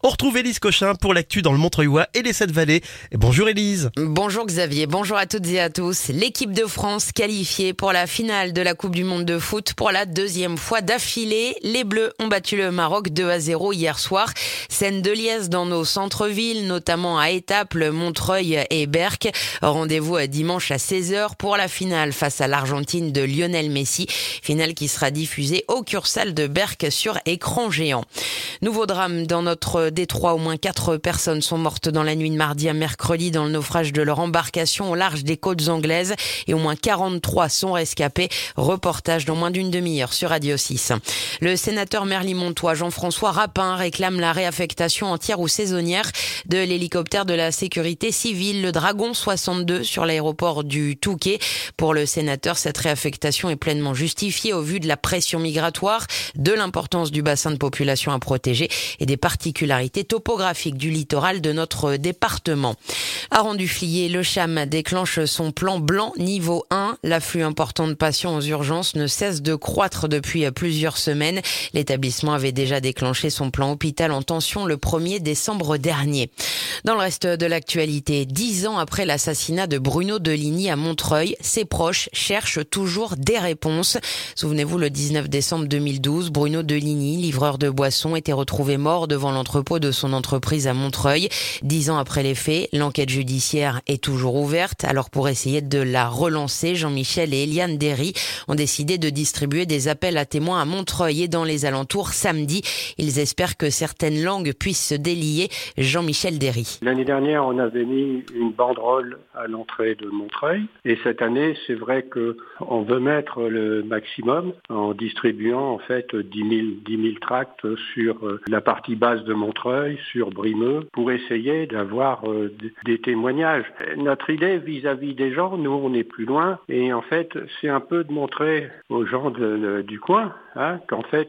On retrouve Élise Cochin pour l'actu dans le Montreuillois et les 7 vallées. Et bonjour Élise. Bonjour Xavier, bonjour à toutes et à tous. L'équipe de France qualifiée pour la finale de la Coupe du Monde de foot pour la deuxième fois d'affilée. Les Bleus ont battu le Maroc 2-0 hier soir. Scène de liesse dans nos centres-villes, notamment à Étaples, Montreuil et Berck. Rendez-vous dimanche à 16h pour la finale face à l'Argentine de Lionel Messi. Finale qui sera diffusée au Cursal de Berck sur écran géant. Nouveau drame dans notre détroit. Au moins 4 personnes sont mortes dans la nuit de mardi à mercredi dans le naufrage de leur embarcation au large des côtes anglaises et au moins 43 sont rescapés. Reportage dans moins d'une demi-heure sur Radio 6. Le sénateur merlimontois Jean-François Rapin réclame la réaffectation entière ou saisonnière de l'hélicoptère de la sécurité civile, le Dragon 62, sur l'aéroport du Touquet. Pour le sénateur, cette réaffectation est pleinement justifiée au vu de la pression migratoire, de l'importance du bassin de population à protéger et des particularités topographiques du littoral de notre département. À Rendu-Fliers, le CHAM déclenche son plan blanc niveau 1. L'afflux important de patients aux urgences ne cesse de croître depuis plusieurs semaines. L'établissement avait déjà déclenché son plan hôpital en tension le 1er décembre dernier. Dans le reste de l'actualité, 10 ans après l'assassinat de Bruno Deligny à Montreuil, ses proches cherchent toujours des réponses. Souvenez-vous, le 19 décembre 2012, Bruno Deligny, livreur de boissons, était retrouvé mort devant l'entrepôt de son entreprise à Montreuil. 10 ans après les faits, l'enquête judiciaire est toujours ouverte. Alors pour essayer de la relancer, Jean-Michel et Eliane Derry ont décidé de distribuer des appels à témoins à Montreuil et dans les alentours samedi. Ils espèrent que certaines langues puissent se délier. Jean-Michel Derry. L'année dernière, on avait mis une banderole à l'entrée de Montreuil. Et cette année, c'est vrai qu'on veut mettre le maximum en distribuant en fait 10 000 tracts sur la partie basse de Montreuil, sur Brimeux, pour essayer d'avoir des témoignages. Notre idée vis-à-vis des gens, nous on est plus loin, et en fait c'est un peu de montrer aux gens du coin qu'en fait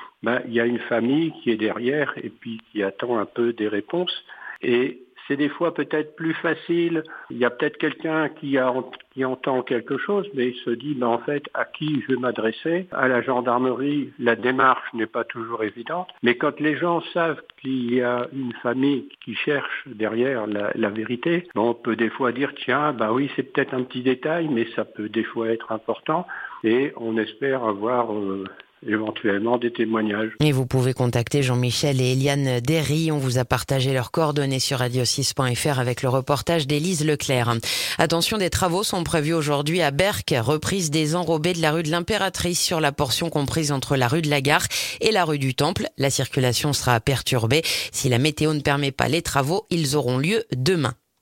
il y a une famille qui est derrière et puis qui attend un peu des réponses. Et c'est des fois peut-être plus facile. Il y a peut-être quelqu'un qui entend quelque chose, mais il se dit, en fait, à qui je vais m'adresser? À la gendarmerie, la démarche n'est pas toujours évidente. Mais quand les gens savent qu'il y a une famille qui cherche derrière la vérité, on peut des fois dire, tiens, oui, c'est peut-être un petit détail, mais ça peut des fois être important. Et on espère avoir éventuellement des témoignages. Et vous pouvez contacter Jean-Michel et Eliane Derry. On vous a partagé leurs coordonnées sur radio6.fr avec le reportage d'Élise Leclerc. Attention, des travaux sont prévus aujourd'hui à Berck. Reprise des enrobés de la rue de l'Impératrice sur la portion comprise entre la rue de la Gare et la rue du Temple. La circulation sera perturbée. Si la météo ne permet pas les travaux, ils auront lieu demain.